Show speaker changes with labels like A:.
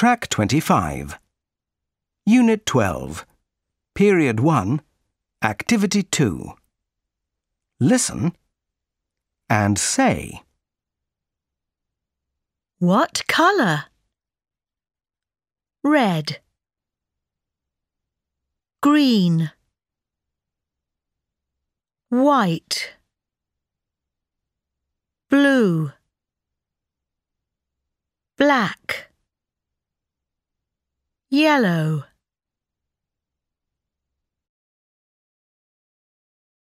A: Track 25. Unit 12. Period 1. Activity 2. Listen and say.
B: What colour? Red. Green. White. Blue. Black. Yellow.